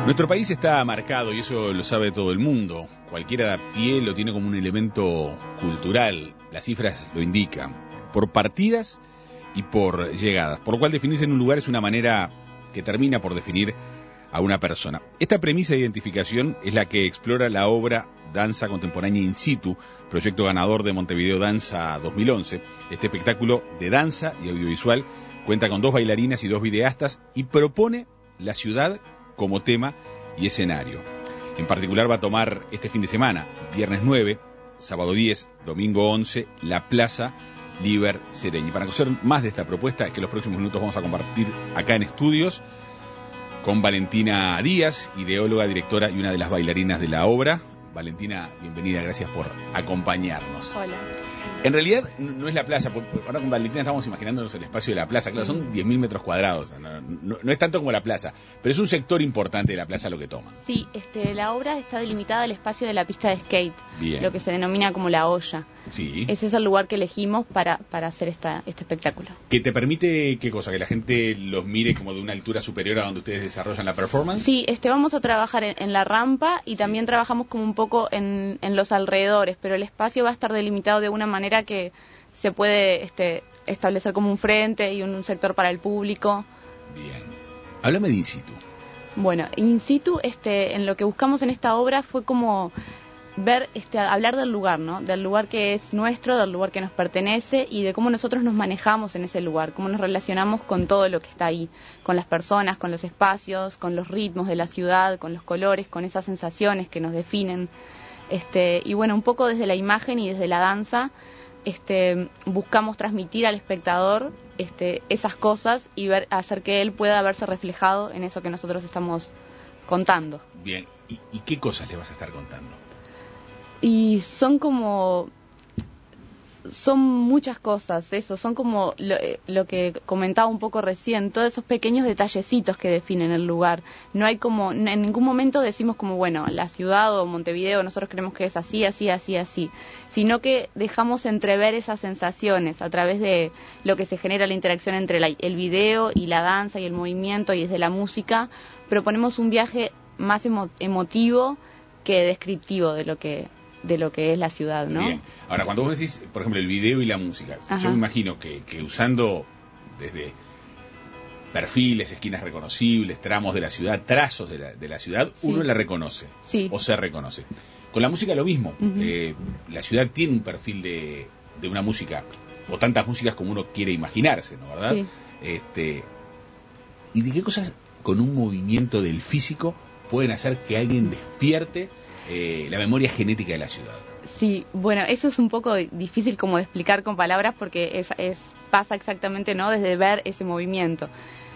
Nuestro país está marcado, y eso lo sabe todo el mundo. Cualquiera de a pie lo tiene como un elemento cultural. Las cifras lo indican. Por partidas y por llegadas. Por lo cual definirse en un lugar es una manera que termina por definir a una persona. Esta premisa de identificación es la que explora la obra Danza Contemporánea In Situ, proyecto ganador de Montevideo Danza 2011. Este espectáculo de danza y audiovisual cuenta con 2 bailarinas y 2 videastas y propone la ciudad como tema y escenario. En particular va a tomar este fin de semana, viernes 9, sábado 10, domingo 11, la Plaza Liber Seregni. Para conocer más de esta propuesta, que en los próximos minutos vamos a compartir acá en estudios con Valentina Díaz, ideóloga, directora y una de las bailarinas de la obra. Valentina, bienvenida, gracias por acompañarnos. Hola. En realidad no es la plaza, ahora con Valentina estamos imaginándonos el espacio de la plaza, claro, son 10.000 metros cuadrados, no es tanto como la plaza, pero es un sector importante de la plaza lo que toma. Sí, la obra está delimitada al espacio de la pista de skate, Bien. Lo que se denomina como la olla. Sí. Ese es el lugar que elegimos para hacer este espectáculo. ¿Que te permite qué cosa? ¿Que la gente los mire como de una altura superior a donde ustedes desarrollan la performance? Sí, vamos a trabajar en la rampa y también trabajamos como un poco en los alrededores, pero el espacio va a estar delimitado de una manera que se puede establecer como un frente y un sector para el público. Bien. Háblame de In Situ. Bueno, In Situ, en lo que buscamos en esta obra fue como ver, hablar del lugar, ¿no? Del lugar que es nuestro, del lugar que nos pertenece y de cómo nosotros nos manejamos en ese lugar, cómo nos relacionamos con todo lo que está ahí, con las personas, con los espacios, con los ritmos de la ciudad, con los colores, con esas sensaciones que nos definen. Y bueno, un poco desde la imagen y desde la danza, buscamos transmitir al espectador esas cosas y hacer que él pueda verse reflejado en eso que nosotros estamos contando. Bien, ¿y qué cosas le vas a estar contando? Y son muchas cosas, son como lo que comentaba un poco recién, todos esos pequeños detallecitos que definen el lugar. No hay como, en ningún momento decimos como, bueno, la ciudad o Montevideo, nosotros creemos que es así, así, así, así, sino que dejamos entrever esas sensaciones a través de lo que se genera la interacción entre el video y la danza y el movimiento y desde la música, proponemos un viaje más emotivo que descriptivo de lo que es la ciudad, ¿no? Bien. Ahora, cuando vos decís, por ejemplo, el video y la música, Ajá. Yo me imagino que usando desde perfiles, esquinas reconocibles, tramos de la ciudad, trazos de la ciudad, sí, uno la reconoce, sí, o se reconoce. Con la música lo mismo. Uh-huh. La ciudad tiene un perfil de una música, o tantas músicas como uno quiere imaginarse, ¿no? ¿Verdad? Sí. ¿Y de qué cosas con un movimiento del físico pueden hacer que alguien despierte la memoria genética de la ciudad? Sí, bueno, eso es un poco difícil como de explicar con palabras porque pasa exactamente, ¿no? Desde ver ese movimiento.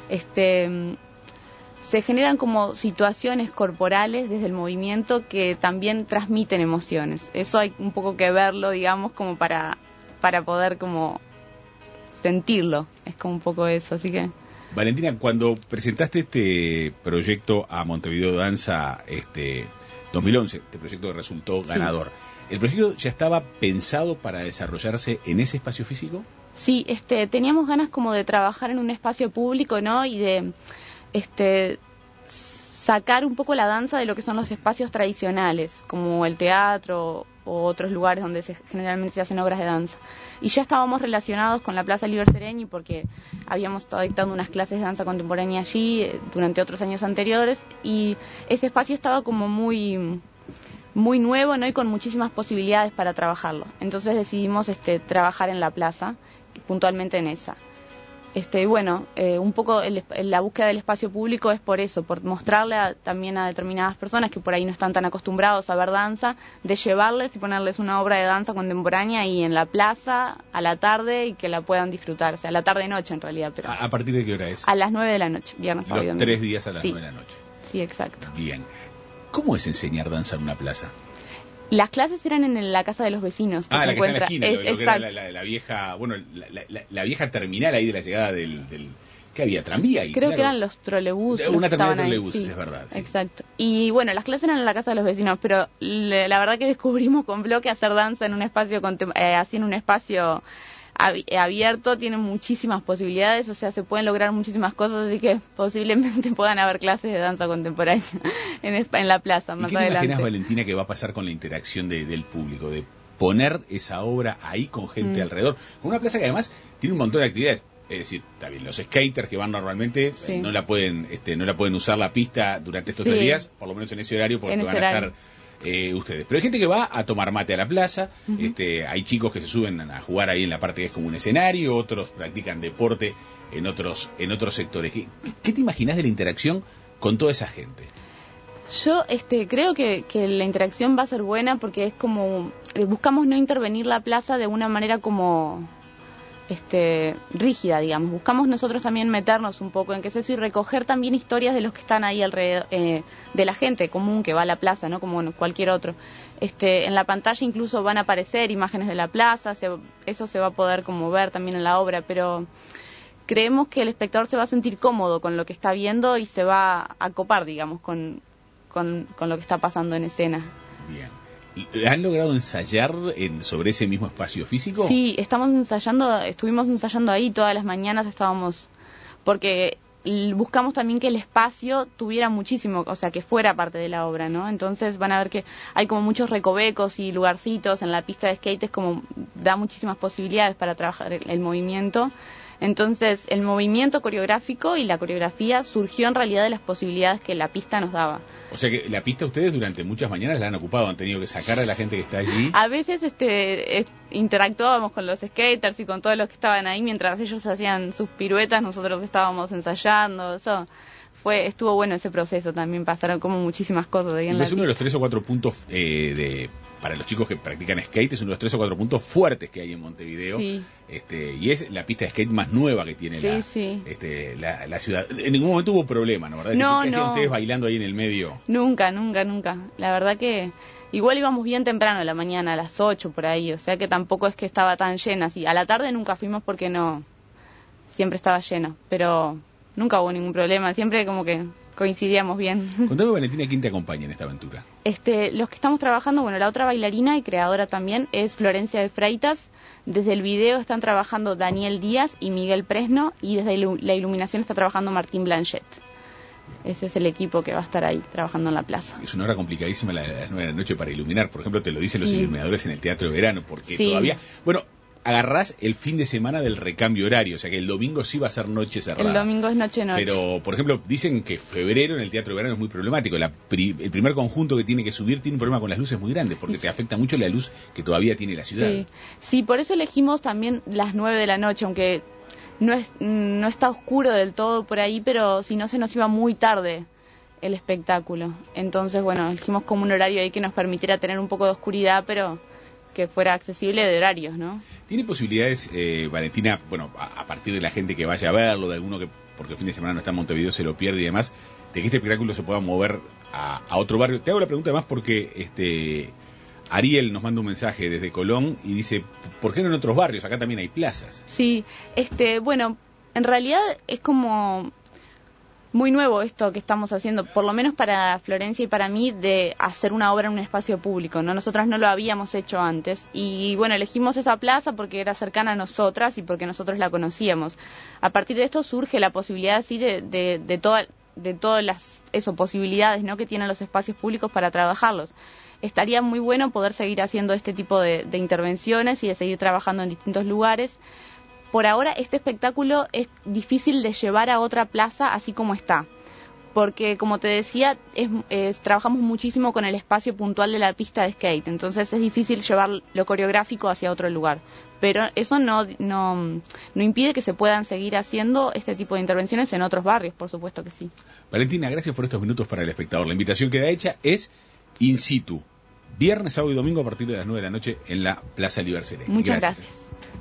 Se generan como situaciones corporales desde el movimiento que también transmiten emociones. Eso hay un poco que verlo, digamos, como para poder como sentirlo. Es como un poco eso, así que... Valentina, cuando presentaste este proyecto a Montevideo Danza 2011, este proyecto que resultó ganador, ¿el proyecto ya estaba pensado para desarrollarse en ese espacio físico? Sí, teníamos ganas como de trabajar en un espacio público, ¿no? Y de sacar un poco la danza de lo que son los espacios tradicionales, como el teatro o otros lugares donde generalmente se hacen obras de danza. Y ya estábamos relacionados con la Plaza Liber Seregni porque habíamos estado dictando unas clases de danza contemporánea allí durante otros años anteriores y ese espacio estaba como muy nuevo, ¿no? Y con muchísimas posibilidades para trabajarlo. Entonces decidimos trabajar en la plaza, puntualmente en esa. Y bueno, un poco la búsqueda del espacio público es por eso, por mostrarle también a determinadas personas que por ahí no están tan acostumbrados a ver danza, de llevarles y ponerles una obra de danza contemporánea ahí en la plaza a la tarde y que la puedan disfrutar, o sea, a la tarde-noche en realidad. Pero ¿A partir de qué hora es? A las 9 de la noche, viernes, sábado y domingo. 3 días a las 9 de la noche. Sí, exacto. Bien. ¿Cómo es enseñar danza en una plaza? Las clases eran en la casa de los vecinos. Que se encuentra... que está en la esquina, lo que era la vieja, bueno, la vieja terminal ahí de la llegada del ¿qué había? ¿Tranvía ahí? Creo que eran los trolebuses. Una terminal de trolebuses, sí, es verdad. Sí. Exacto. Y bueno, las clases eran en la casa de los vecinos, pero la verdad que descubrimos con bloque hacer danza en un espacio, así en un espacio abierto, tiene muchísimas posibilidades, o sea, se pueden lograr muchísimas cosas, así que posiblemente puedan haber clases de danza contemporánea en la plaza más adelante. ¿Y qué te imaginas, Valentina, que va a pasar con la interacción del público, de poner esa obra ahí con gente alrededor, con una plaza que además tiene un montón de actividades? Es decir, está bien, los skaters que van normalmente no la pueden usar la pista durante estos 3 días, por lo menos en ese horario, porque van a estar ustedes. Pero hay gente que va a tomar mate a la plaza, hay chicos que se suben a jugar ahí en la parte que es como un escenario, otros practican deporte en otros sectores. ¿Qué te imaginas de la interacción con toda esa gente? Yo creo que la interacción va a ser buena porque es como, buscamos no intervenir la plaza de una manera como rígida, digamos. Buscamos nosotros también meternos un poco en qué es eso y recoger también historias de los que están ahí alrededor, de la gente común que va a la plaza, ¿no? Como cualquier otro. En la pantalla incluso van a aparecer imágenes de la plaza, eso se va a poder como ver también en la obra, pero creemos que el espectador se va a sentir cómodo con lo que está viendo y se va a copar, digamos, con lo que está pasando en escena. Bien. ¿Han logrado ensayar sobre ese mismo espacio físico? Sí, estuvimos ensayando ahí todas las mañanas, porque buscamos también que el espacio tuviera muchísimo, o sea, que fuera parte de la obra, ¿no? Entonces van a ver que hay como muchos recovecos y lugarcitos en la pista de skate, es como da muchísimas posibilidades para trabajar el movimiento. Entonces, el movimiento coreográfico y la coreografía surgió en realidad de las posibilidades que la pista nos daba. O sea que la pista ustedes durante muchas mañanas la han ocupado, han tenido que sacar a la gente que está allí. A veces interactuábamos con los skaters y con todos los que estaban ahí mientras ellos hacían sus piruetas, nosotros estábamos ensayando, estuvo bueno ese proceso también, pasaron como muchísimas cosas ahí en la pista. Es uno de los 3 o 4 puntos para los chicos que practican skate, es uno de los 3 o 4 puntos fuertes que hay en Montevideo. Sí. Y es la pista de skate más nueva que tiene la ciudad. En ningún momento hubo problema, ¿no? ¿Verdad? ¿Qué hacían ustedes bailando ahí en el medio? Nunca. La verdad que igual íbamos bien temprano a la mañana, a las 8 por ahí, o sea que tampoco es que estaba tan llena. Sí, a la tarde nunca fuimos porque siempre estaba llena, pero nunca hubo ningún problema, siempre como que coincidíamos bien. Contame, Valentina, ¿quién te acompaña en esta aventura? Los que estamos trabajando, la otra bailarina y creadora también es Florencia de Freitas. Desde el video están trabajando Daniel Díaz y Miguel Presno, y desde la iluminación está trabajando Martín Blanchet. Ese es el equipo que va a estar ahí trabajando en la plaza. Es una hora complicadísima las 9 de la noche para iluminar. Por ejemplo, te lo dicen los iluminadores en el Teatro de Verano, porque todavía... agarrás el fin de semana del recambio horario, o sea que el domingo sí va a ser noche cerrada. El domingo es noche. Pero, por ejemplo, dicen que febrero en el Teatro de Verano es muy problemático. El primer conjunto que tiene que subir tiene un problema con las luces muy grande, porque te afecta mucho la luz que todavía tiene la ciudad. Sí, por eso elegimos también las 9 de la noche, aunque no está oscuro del todo por ahí, pero si no se nos iba muy tarde el espectáculo. Entonces, elegimos como un horario ahí que nos permitiera tener un poco de oscuridad, pero que fuera accesible de horarios, ¿no? ¿Tiene posibilidades, Valentina, a partir de la gente que vaya a verlo, de alguno que, porque el fin de semana no está en Montevideo, se lo pierde y demás, de que este espectáculo se pueda mover a otro barrio? Te hago la pregunta además porque Ariel nos manda un mensaje desde Colón y dice, ¿por qué no en otros barrios? Acá también hay plazas. Sí, en realidad es como muy nuevo esto que estamos haciendo, por lo menos para Florencia y para mí, de hacer una obra en un espacio público, ¿no? Nosotras no lo habíamos hecho antes y elegimos esa plaza porque era cercana a nosotras y porque nosotros la conocíamos. A partir de esto surge la posibilidad así de todas las posibilidades, ¿no?, que tienen los espacios públicos para trabajarlos. Estaría muy bueno poder seguir haciendo este tipo de intervenciones y de seguir trabajando en distintos lugares. Por ahora este espectáculo es difícil de llevar a otra plaza así como está, porque como te decía, trabajamos muchísimo con el espacio puntual de la pista de skate, entonces es difícil llevar lo coreográfico hacia otro lugar, pero eso no impide que se puedan seguir haciendo este tipo de intervenciones en otros barrios, por supuesto que sí. Valentina, gracias por estos minutos para el espectador. La invitación que da hecha es in situ, viernes, sábado y domingo a partir de las 9 de la noche en la Plaza Liber Sereni. Muchas gracias.